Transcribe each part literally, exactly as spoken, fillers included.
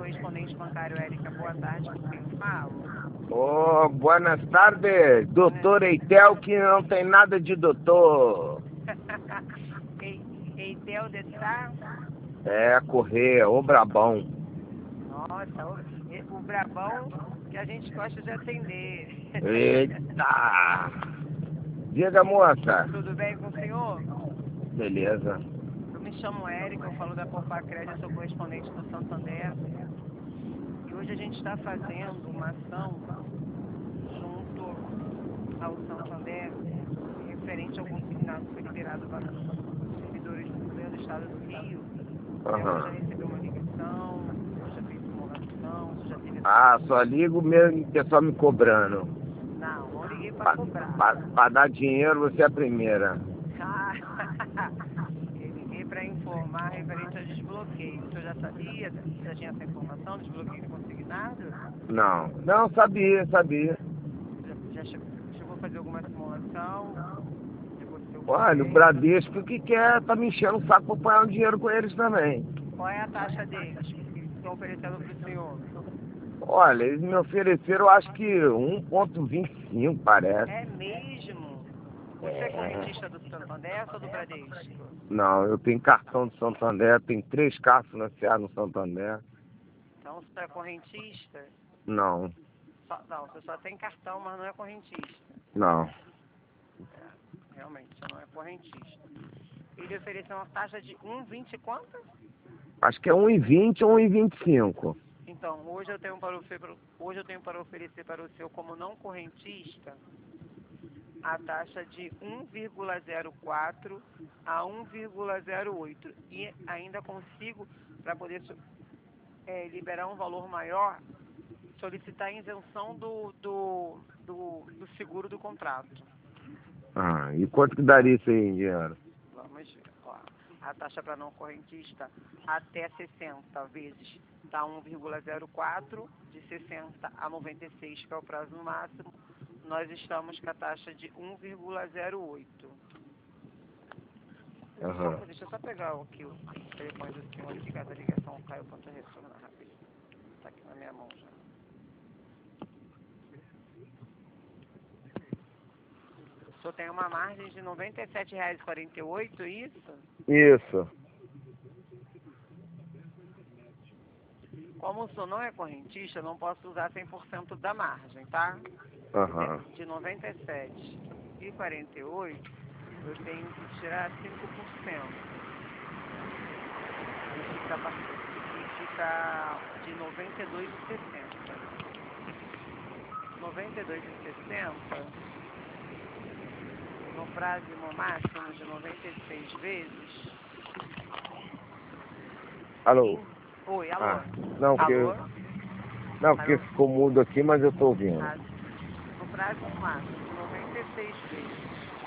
correspondente bancário Érica, boa tarde, com quem falo? Oh, buenas tardes, doutor Eitel, que não tem nada de doutor. Eitel de Sá? É, Correia, ô Brabão. Nossa, o, o Brabão que a gente gosta de atender. Eita! Diga, moça. Tudo bem com o senhor? Beleza. Eu me chamo Érica, eu falo da Poupa Crédito, sou correspondente do Santander. E hoje a gente está fazendo uma ação junto ao Santander referente ao consignado que foi liberado para os servidores do governo do estado do Rio. Uhum. Você já recebeu uma ligação, você já fez simulação, você já teve... Ah, só ligo mesmo que é só me cobrando. Não, não liguei para Pa, cobrar. pa, pra dar dinheiro, você é a primeira. Ah, eu liguei para informar referente ao desbloqueio. O senhor já sabia? Já tinha essa informação do desbloqueio consignado? Não, não, sabia, sabia. Já, já chegou, chegou a fazer alguma simulação? Olha, o Bradesco, o que quer, tá me enchendo o saco pra pagar um dinheiro com eles também. Qual é a taxa deles que estão oferecendo para o senhor? Olha, eles me ofereceram, acho que um ponto vinte e cinco, parece. É mesmo? Você é correntista do Santander ou do Bradesco? Não, eu tenho cartão do Santander, tenho três carros financiados no Santander. Então você é correntista? Não. Só, não, você só tem cartão, mas não é correntista. Não. É, realmente, você não é correntista. Ele ofereceu uma taxa de um vírgula vinte quanto? Acho que é um e vinte ou um e vinte e cinco. Então, hoje eu tenho para oferecer, hoje eu tenho para oferecer para o seu como não correntista a taxa de um vírgula zero quatro a um vírgula zero oito. E ainda consigo, para poder é, liberar um valor maior, solicitar a isenção do, do, do, do seguro do contrato. Ah, e quanto que daria isso aí em dinheiro? Vamos ver. Ó, a taxa para não correntista até sessenta vezes está um vírgula zero quatro, de sessenta a noventa e seis, que é o prazo máximo, nós estamos com a taxa de um vírgula zero oito. Uhum. Só, deixa eu só pegar aqui o telefone do senhor aqui, caso a ligação caiu, quanto a retornar rapidinho. Está aqui na minha mão já. O senhor tem uma margem de noventa e sete reais e quarenta e oito centavos, isso? Isso. Como o senhor não é correntista, eu não posso usar cem por cento da margem, tá? Uhum. De noventa e sete reais e quarenta e oito centavos, eu tenho que tirar cinco por cento. E fica, e fica de noventa e dois reais e sessenta centavos. noventa e dois reais e sessenta centavos, no prazo máximo de noventa e seis vezes. Alô? Oi, alô? Ah, não, porque, alô? não, porque alô? ficou mudo aqui, mas eu tô ouvindo. Ah, no prazo máximo de noventa e seis vezes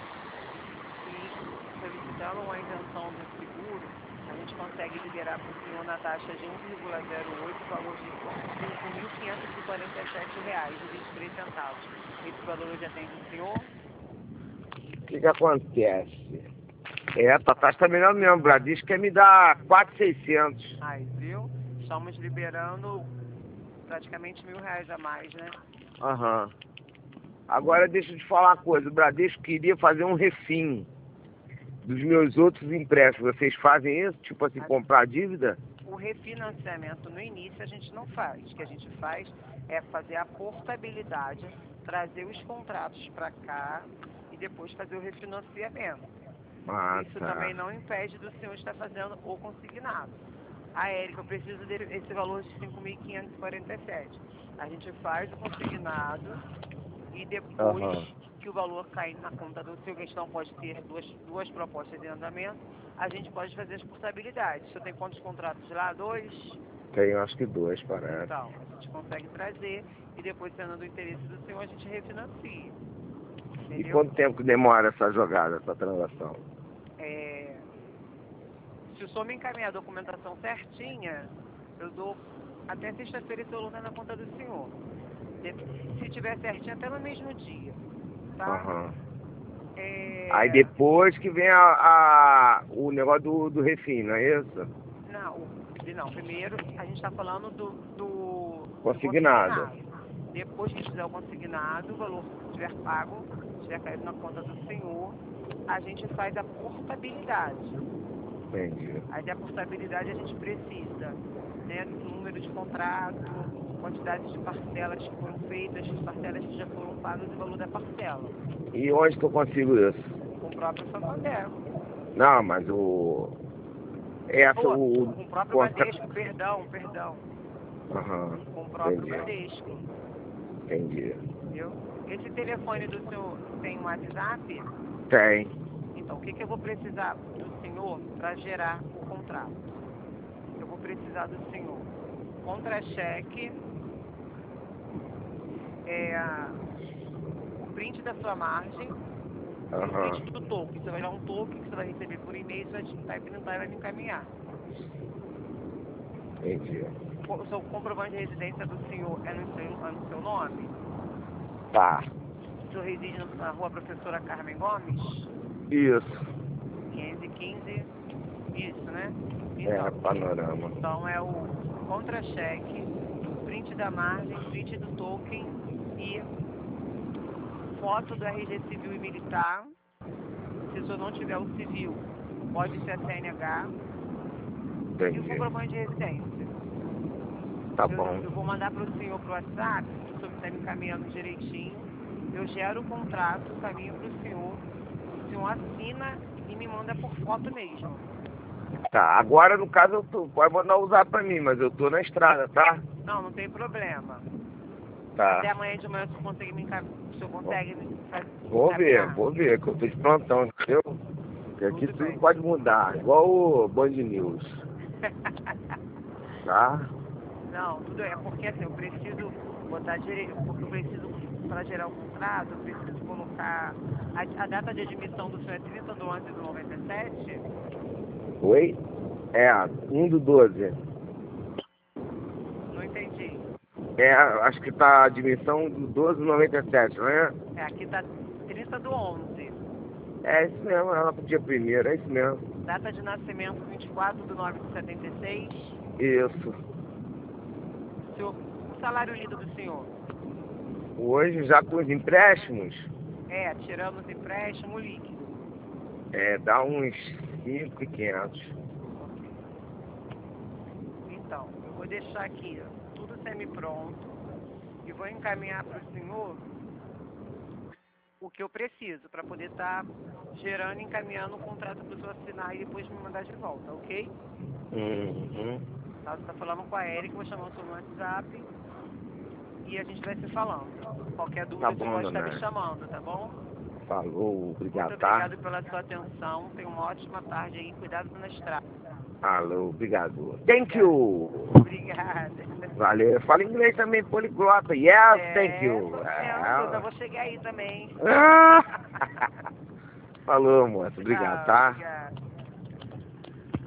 e solicitando uma isenção do seguro, a gente consegue liberar para o senhor na taxa de um vírgula zero oito, valor de cinco mil quinhentos e quarenta e sete reais e vinte e três centavos. Esse valor hoje atende o senhor? O que que acontece? É, a taxa tá melhor mesmo, o Bradesco quer me dar quatro mil e seiscentos. Aí, viu? Estamos liberando praticamente mil reais a mais, né? Aham. Agora deixa eu te falar uma coisa, o Bradesco queria fazer um refim dos meus outros empréstimos. Vocês fazem isso? Tipo assim, comprar dívida? O refinanciamento no início a gente não faz. O que a gente faz é fazer a portabilidade, trazer os contratos para cá e depois fazer o refinanciamento. Ah, Isso tá. também não impede do senhor estar fazendo o consignado. Ah, Érica, eu preciso desse valor de cinco mil quinhentos e quarenta e sete. A gente faz o consignado e depois Uhum. que o valor cair na conta do seu, questão pode ter duas, duas propostas de andamento, a gente pode fazer as portabilidades. O senhor tem quantos contratos lá? Dois? Tenho acho que dois, parece. Então, a gente consegue trazer e depois, sendo do interesse do senhor, a gente refinancia. Entendeu? E quanto tempo que demora essa jogada, essa transação? É... Se o senhor me encaminhar a documentação certinha, eu dou até sexta-feira esse valor na conta do senhor. Se tiver certinho, até no mesmo dia. Tá? Uhum. É... Aí depois que vem a, a, o negócio do, do refim, não é isso? Não, o- não, primeiro a gente está falando do, do Consignado. do consignado. Depois que fizer o consignado, o valor que estiver pago, estiver caído na conta do senhor, a gente faz a portabilidade. Entendi. Aí da portabilidade a gente precisa, né, do número de contrato, quantidade de parcelas que foram feitas, as parcelas que já foram pagas e o valor da parcela. E onde que eu consigo isso? Com o próprio Santander. Não, mas o... Essa, Pô, o... com o próprio contra- Bradesco, perdão, perdão. Aham, Com o próprio entendi. Bradesco. Entendi. Entendeu? Esse telefone do senhor tem um WhatsApp? Tem. Então, o que, que eu vou precisar do senhor para gerar o contrato? Eu vou precisar do senhor contra-cheque, é, o print da sua margem, e o Aham, print do token. Você vai dar um token que você vai receber por e-mail, você vai digitar e printar e vai me encaminhar. entendi. O seu comprovante de residência do senhor é no seu, é no seu nome? Tá. O senhor reside na rua Professora Carmen Gomes? Isso. quinhentos e quinze, isso, né? É, Então, panorama. então é o contra-cheque, print da margem, print do token e foto do R G civil e militar. Se o senhor não tiver o civil, pode ser a C N H. E o Entendi. comprovante de residência. Tá Eu, bom. eu vou mandar para o senhor pro WhatsApp, se o senhor está me encaminhando direitinho. Eu gero o contrato, caminho para o senhor. O senhor assina e me manda por foto mesmo. Tá, agora no caso eu tô, pode mandar usar pra mim, mas eu tô na estrada, tá? Não, não tem problema. Tá. Até amanhã de manhã o senhor consegue me encaminhar. O senhor consegue me fazer. Vou ver, vou ver, que eu tô de plantão, entendeu? Porque aqui Tudo tudo bem. pode mudar, igual o Band News, tá? Não, tudo é porque assim, eu preciso botar direito, porque eu preciso, para gerar o contrato, eu preciso colocar. A, a data de admissão do senhor é trinta de onze de noventa e sete? Oi? É, um do doze. Não entendi. É, acho que tá a admissão do doze do noventa e sete, não é? É, aqui tá trinta do onze. É isso mesmo, ela podia primeiro, é isso mesmo. Data de nascimento vinte e quatro de nove de setenta e seis. Isso. O, senhor, o salário líquido do senhor? Hoje já com os empréstimos, É, tirando os empréstimos líquido. é, dá uns cinco mil e quinhentos. Então, eu vou deixar aqui ó, tudo semi-pronto e vou encaminhar para o senhor o que eu preciso para poder estar gerando e encaminhando o contrato para o senhor assinar e depois me mandar de volta, ok? Uhum. Tá, você está falando com a Erika, vou chamar o seu no WhatsApp e a gente vai se falando. Qualquer dúvida Tá você bom, pode estar dona. me chamando, tá bom? Falou, Muito obrigado, tá? obrigado pela sua atenção. Tenha uma ótima tarde aí. Cuidado na estrada. Alô, obrigado. Thank you. Obrigada. Valeu. Fala inglês também, poliglota. Yes, É, thank you. tô vendo, É. eu vou chegar aí também. Ah! Falou, moço. Obrigado, Tchau, tá? obrigada.